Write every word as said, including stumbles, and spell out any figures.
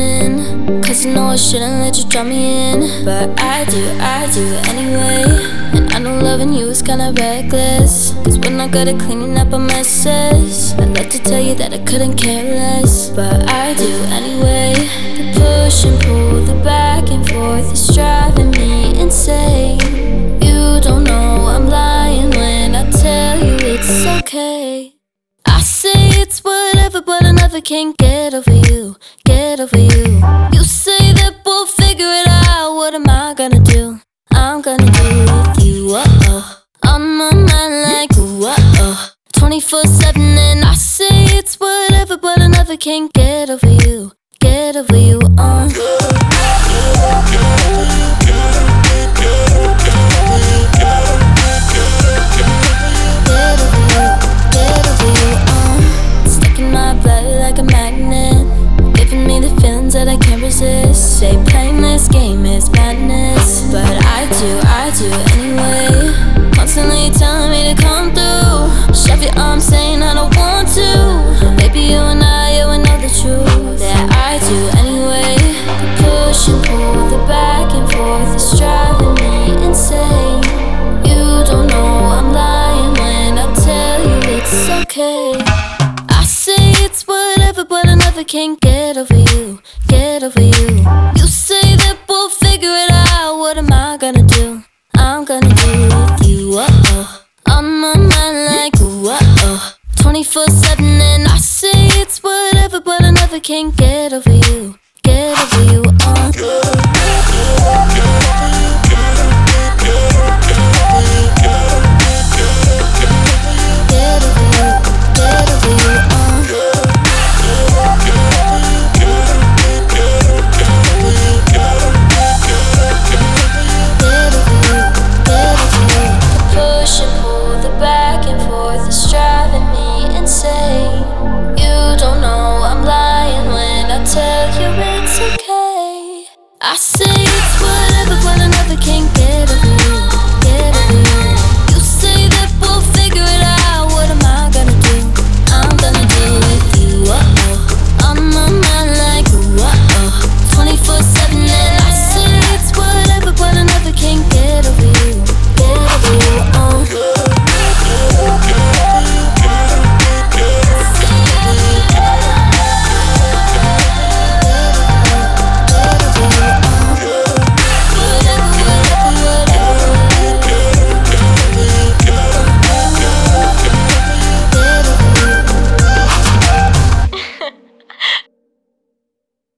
in, cause I know I shouldn't let you draw me in, but I do, I do anyway. And I know loving you is kinda reckless, cause we're not good at cleaning up our messes. I'd like to tell you that I couldn't care less, but I do anyway. The push and pull, the back and forth is driving me insane. You don't know I'm lying when I tell you it's okay. I say it's whatever, but I never can get over you, get over you. You say that we'll figure it out, what am I gonna do? I'm gonna do with you, uh-oh. On my mind like, ooh, uh-oh, twenty-four seven, and I say it's whatever, but I never can get over you, get over you, uh. That I can't resist. Say playing this game is madness, but I do, I do anyway. Constantly telling me to come through. Shove your arms saying I don't want to. Baby, you and I, yeah, we know the truth. That I do anyway. The push and pull, the back and forth is driving me insane. You don't know I'm lying when I tell you it's okay. I say it's whatever, but I never can get over you, get over you. You say that we'll figure it out, what am I gonna do? I'm gonna do with you, uh-oh. On my mind like, ooh, uh-oh, twenty-four seven, and I say it's whatever, but I never can get over you, get over you, uh. I say